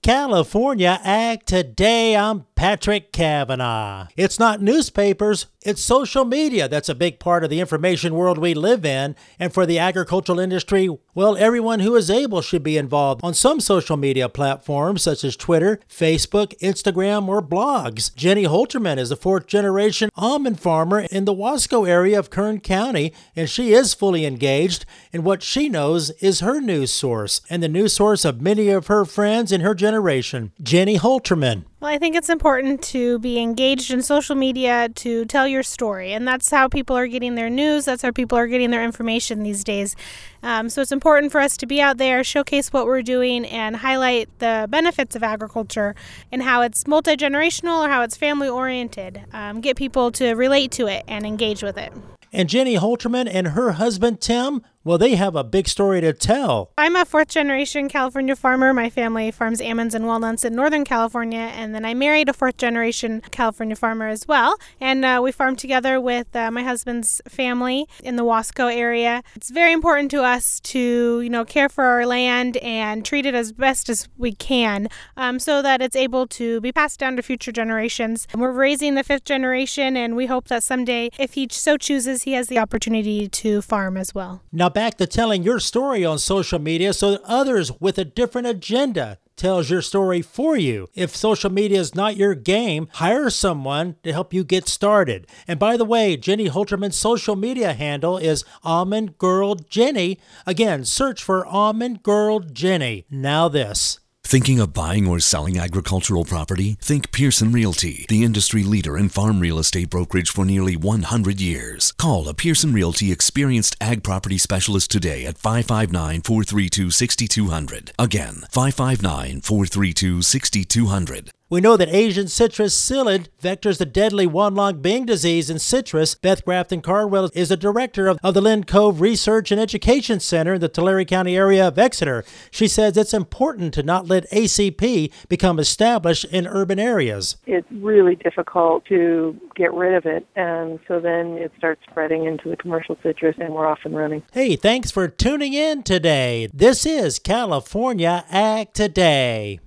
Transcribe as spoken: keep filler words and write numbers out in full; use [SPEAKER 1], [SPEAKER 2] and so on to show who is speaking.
[SPEAKER 1] California Ag Today. I'm Patrick Cavanaugh. It's not newspapers, it's social media that's a big part of the information world we live in. And for the agricultural industry, well, everyone who is able should be involved on some social media platforms such as Twitter, Facebook, Instagram, or blogs. Jenny Holterman is a fourth generation almond farmer in the Wasco area of Kern County, and she is fully engaged in what she knows is her news source and the news source of many of her friends in her generation. Jenny Holterman.
[SPEAKER 2] Well, I think it's important to be engaged in social media to tell your story, and that's how people are getting their news. That's how people are getting their information these days. Um, so it's important for us to be out there, showcase what we're doing, and highlight the benefits of agriculture and how it's multi-generational or how it's family-oriented. Um, get people to relate to it and engage with it.
[SPEAKER 1] And Jenny Holterman and her husband, Tim, well, they have a big story to tell.
[SPEAKER 2] I'm a fourth-generation California farmer. My family farms almonds and walnuts in Northern California, and then I married a fourth-generation California farmer as well. And uh, we farm together with uh, my husband's family in the Wasco area. It's very important to us to, you know, care for our land and treat it as best as we can um, so that it's able to be passed down to future generations. And we're raising the fifth generation, and we hope that someday, if he so chooses, he has the opportunity to farm as well.
[SPEAKER 1] Now back to telling your story on social media so that others with a different agenda tells your story for you. If social media is not your game, hire someone to help you get started. And by the way, Jenny Holterman's social media handle is Almond Girl Jenny. Again, search for Almond Girl Jenny. Now this.
[SPEAKER 3] Thinking of buying or selling agricultural property? Think Pearson Realty, the industry leader in farm real estate brokerage for nearly one hundred years. Call a Pearson Realty experienced ag property specialist today at five five nine, four three two, six two zero zero. Again, five five nine, four three two, six two zero zero.
[SPEAKER 1] We know that Asian citrus psyllid vectors the deadly one-lung bean disease in citrus. Beth Grafton Cardwell is the director of, of the Lynn Cove Research and Education Center in the Tulare County area of Exeter. She says it's important to not let A C P become established in urban areas.
[SPEAKER 4] It's really difficult to get rid of it, and so then it starts spreading into the commercial citrus, and we're off and running.
[SPEAKER 1] Hey, thanks for tuning in today. This is California Ag Today.